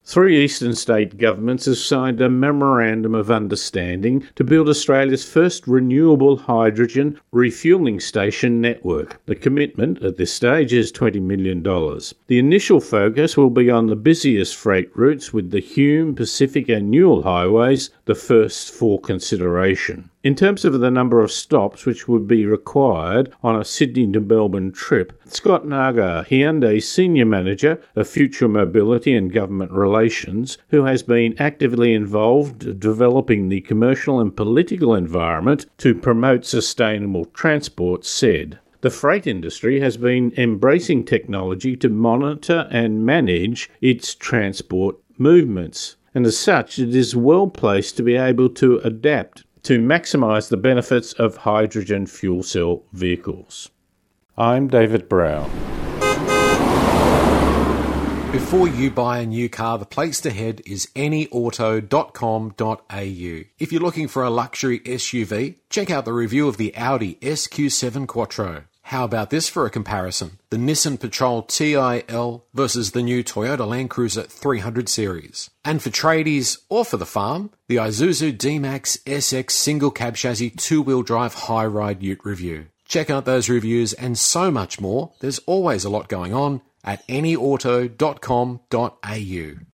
Three eastern state governments have signed a Memorandum of Understanding to build Australia's first renewable hydrogen refuelling station network. The commitment at this stage is $20 million. The initial focus will be on the busiest freight routes, with the Hume, Pacific and Newell highways the first for consideration. In terms of the number of stops which would be required on a Sydney to Melbourne trip, Scott Nagar, Hyundai's Senior Manager of Future Mobility and Government Relations, who has been actively involved developing the commercial and political environment to promote sustainable transport, said, "The freight industry has been embracing technology to monitor and manage its transport movements, and as such it is well placed to be able to adapt to maximise the benefits of hydrogen fuel cell vehicles." I'm David Brown. Before you buy a new car, the place to head is anyauto.com.au. If you're looking for a luxury SUV, check out the review of the Audi SQ7 Quattro. How about this for a comparison? The Nissan Patrol TIL versus the new Toyota Land Cruiser 300 series. And for tradies or for the farm, the Isuzu D-Max SX single cab chassis two-wheel drive high-ride ute review. Check out those reviews and so much more. There's always a lot going on at anyauto.com.au.